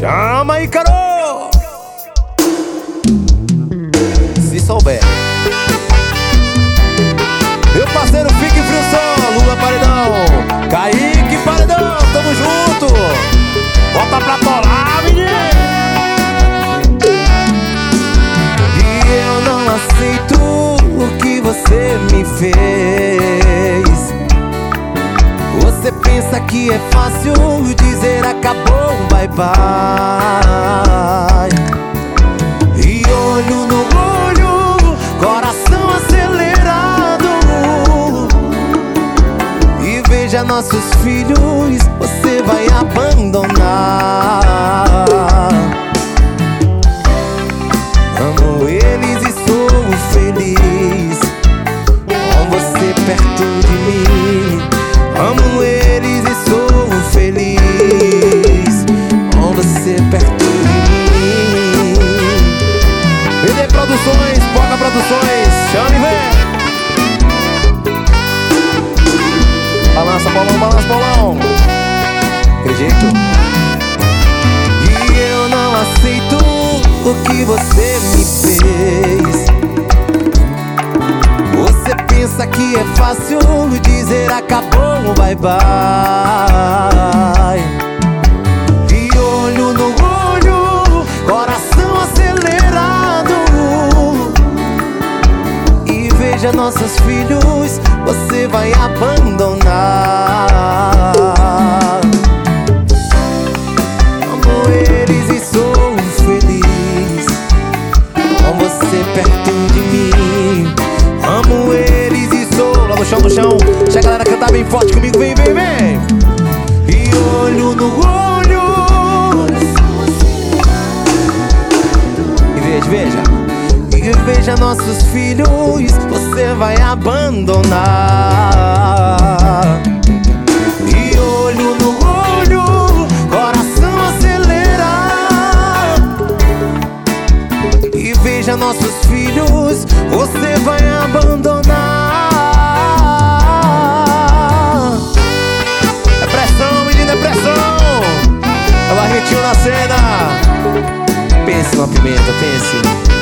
Chama aí, Carol! Se souber. Meu parceiro, fique frio som, Lula Paredão, Kaique Paredão, tamo junto. Bota pra tolar, menino. E eu não aceito o que você me fez. Você pensa que é fácil dizer acabou, bye bye. E olho no olho, coração acelerado. E veja nossos filhos, você vai abandonar. Amo eles e sou feliz com você perto de mim. Amo eles e sou feliz com você perto de mim. BD Produções, Poca Produções, chame e vem. Balança, bolão, balança, bolão. Acredito. E eu não aceito o que você me fez. Você pensa que é fácil dizer acabou, bye bye. E olho no olho, coração acelerado. E veja nossos filhos, você vai abandonar. Amo eles e sou feliz com você perto de mim. Amo eles e sou. Lá no chão, no chão. Deixa a galera cantar bem forte comigo, vem, vem, vem. E olho no olho. E veja, veja. E veja nossos filhos, você vai abandonar. E olho no olho, coração acelera. E veja nossos filhos, você vai abandonar. É pressão, menina, é pressão. É o arretinho na cena. Pense numa pimenta, pense.